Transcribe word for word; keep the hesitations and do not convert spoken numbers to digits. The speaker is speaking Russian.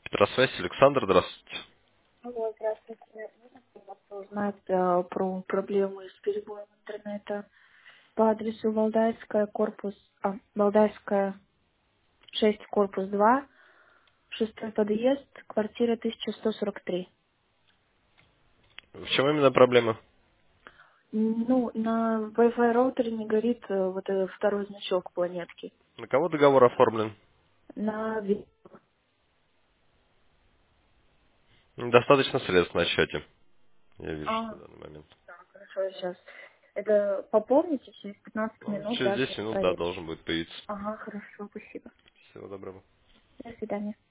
Петросвязь, Александр, здравствуйте. Алло, здравствуйте. Можно, пожалуйста, узнать э, про проблемы с перебоем интернета по адресу Валдайская, корпус, а, Валдайская, шесть, корпус два, шестой подъезд, квартира тысяча сто сорок три. В чем именно проблема? Ну, на Wi-Fi роутере не горит э, вот этот второй значок планетки. На кого договор оформлен? На ви- Достаточно средств на счете. Я вижу А, на данный момент. так, хорошо, сейчас. Это пополните через пятнадцать Ну, минут, через да, десять сейчас минут, да, проверю. должен будет появиться. Ага, хорошо, спасибо. Всего доброго. До свидания.